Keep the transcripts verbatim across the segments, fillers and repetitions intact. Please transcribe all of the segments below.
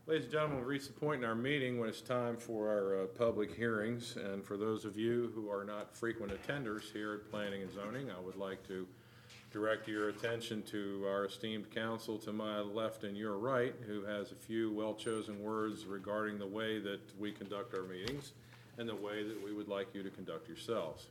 Ladies and gentlemen, we've reached the point in our meeting when it's time for our uh, public hearings. And for those of you who are not frequent attenders here at Planning and Zoning, I would like to direct your attention to our esteemed counsel to my left and your right, who has a few well-chosen words regarding the way that we conduct our meetings and the way that we would like you to conduct yourselves.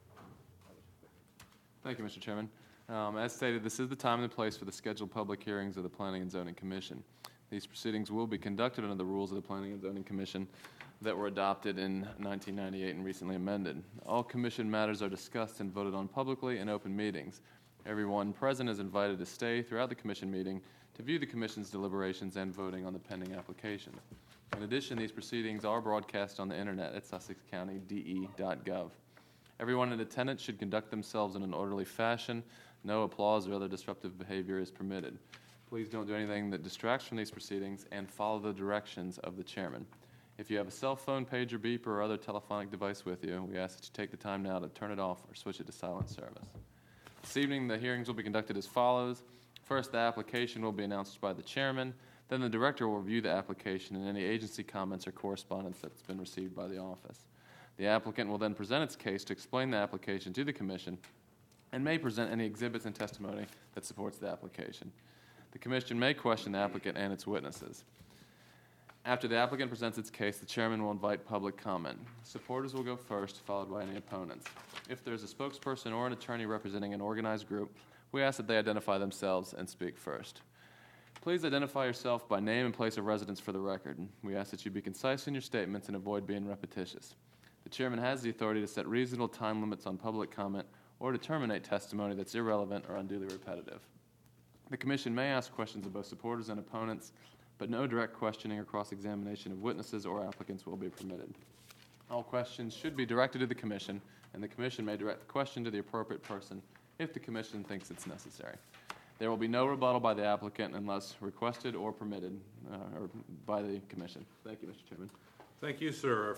Thank you, Mister Chairman. Um, as stated, this is the time and the place for the scheduled public hearings of the Planning and Zoning Commission. These proceedings will be conducted under the rules of the Planning and Zoning Commission that were adopted in nineteen ninety-eight and recently amended. All Commission matters are discussed and voted on publicly in open meetings. Everyone present is invited to stay throughout the Commission meeting to view the Commission's deliberations and voting on the pending applications. In addition, these proceedings are broadcast on the Internet at sussex county d e dot gov. Everyone in attendance should conduct themselves in an orderly fashion. No applause or other disruptive behavior is permitted. Please don't do anything that distracts from these proceedings and follow the directions of the chairman. If you have a cell phone, pager, beeper, or other telephonic device with you, we ask that you take the time now to turn it off or switch it to silent service. This evening, the hearings will be conducted as follows. First, the application will be announced by the chairman. Then the director will review the application and any agency comments or correspondence that's been received by the office. The applicant will then present its case to explain the application to the commission and may present any exhibits and testimony that supports the application. The commission may question the applicant and its witnesses. After the applicant presents its case, the chairman will invite public comment. Supporters will go first, followed by any opponents. If there's a spokesperson or an attorney representing an organized group, we ask that they identify themselves and speak first. Please identify yourself by name and place of residence for the record. We ask that you be concise in your statements and avoid being repetitious. The chairman has the authority to set reasonable time limits on public comment or to terminate testimony that's irrelevant or unduly repetitive. The commission may ask questions of both supporters and opponents, but no direct questioning or cross-examination of witnesses or applicants will be permitted. All questions should be directed to the commission, and the commission may direct the question to the appropriate person if the commission thinks it's necessary. There will be no rebuttal by the applicant unless requested or permitted uh, or by the commission. Thank you, Mister Chairman. Thank you, sir.